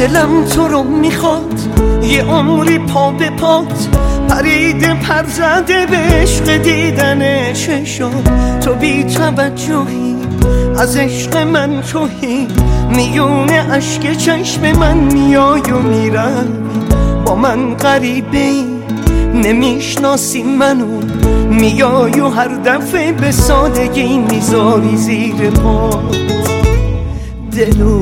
دلم تو رو میخواد، یه عمری پا به پات پریده پر زده به عشق دیدن چشات. تو بی توجهی از عشق من توهی، میونه اشک چشم من میای و میروی. با من غریبه ای نمیشناسی منو، میای و هر دفعه به سادگی میذاری زیر پات دلو.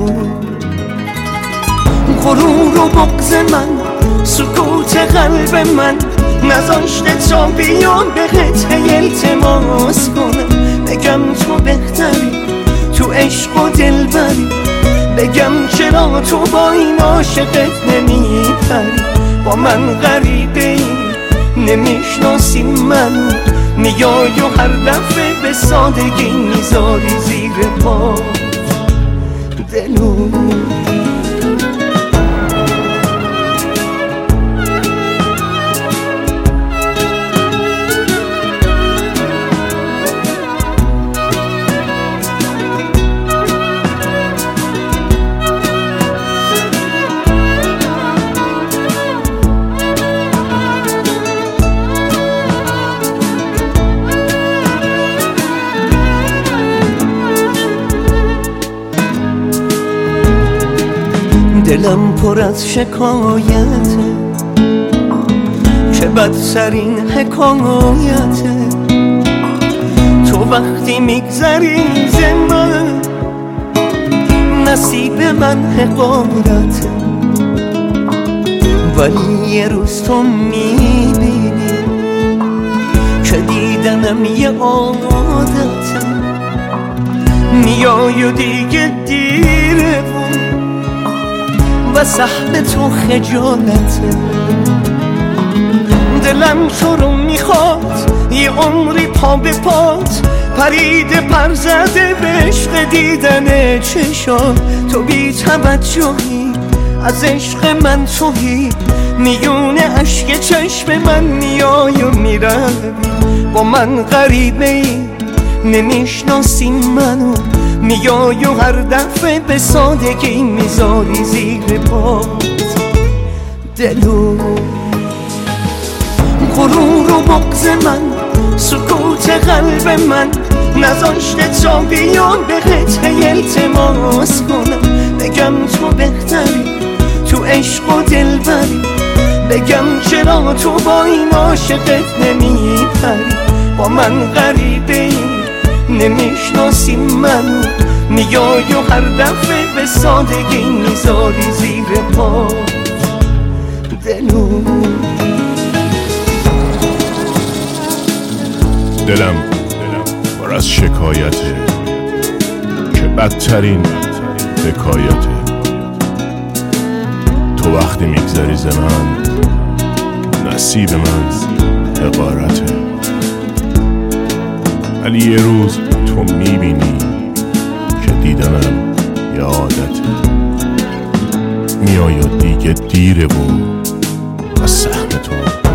غرور و بغض من، سکوت قلب من نذاشته تا بیام به قطعه التماس کنم. بگم تو بهتری، تو عشق و دلبری، بگم چرا تو با این عاشقت نمیپری. با من غریبه ای نمیشناسی منو، میای و هر دفعه به سادگی میذاری زیر پات دلو. دلم پر از شکایته که بدترین حکایته. تو وقتی میگذری ز من، نصیب من حقارته. ولی یه روز تو میبینی که دیدنم یه عادته. میای و دیگه دیره و سهم تو خجالته. دلم تو رو میخواد، یه عمری پا به پات پریده پر زده به عشق دیدن چشات. تو بی توجهی از عشق من توهی، میونه اشک چشم من میای و میروی. با من غریبه ای نمیشناسی منو، میای و هر دفعه به سادگی میذاری زیر پات دلو. غرور و بغض من، سکوت قلب من نذاشته تا بیام به قطعه التماس کنم. بگم تو بهتری، تو عشق و دلبری، بگم چرا تو با این عاشقت نمیپری. با من غریبه ای نمیشناسی منو، میای و هر دفعه به سادگی میذاری زیر پات دلو. دلم پر از شکایته که بدترین حکایته. تو وقتی میگذری ز من، نصیب من حقارته. ولی یه روز تو میبینی که دیدنم یه عادته. میای و دیگه دیره و سهم تو